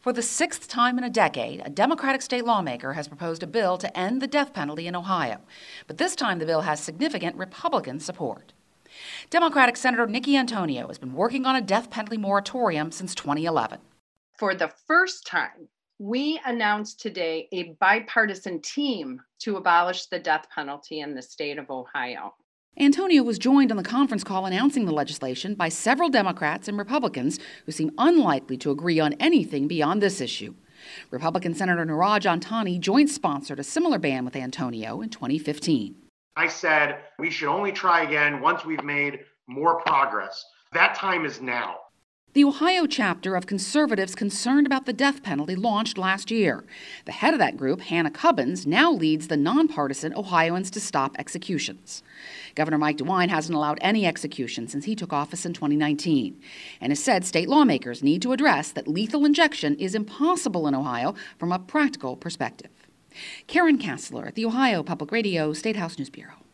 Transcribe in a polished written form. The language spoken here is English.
For the sixth time in a decade, a Democratic state lawmaker has proposed a bill to end the death penalty in Ohio. But this time the bill has significant Republican support. Democratic Senator Nicki Antonio has been working on a death penalty moratorium since 2011. For the first time, we announced today a bipartisan team to abolish the death penalty in the state of Ohio. Antonio was joined on the conference call announcing the legislation by several Democrats and Republicans who seem unlikely to agree on anything beyond this issue. Republican Senator Neeraj Antani joint-sponsored a similar ban with Antonio in 2015. I said we should only try again once we've made more progress. That time is now. The Ohio chapter of conservatives concerned about the death penalty launched last year. The head of that group, Hannah Cubbins, now leads the nonpartisan Ohioans to Stop Executions. Governor Mike DeWine hasn't allowed any executions since he took office in 2019 and has said state lawmakers need to address that lethal injection is impossible in Ohio from a practical perspective. Karen Kassler at the Ohio Public Radio State House News Bureau.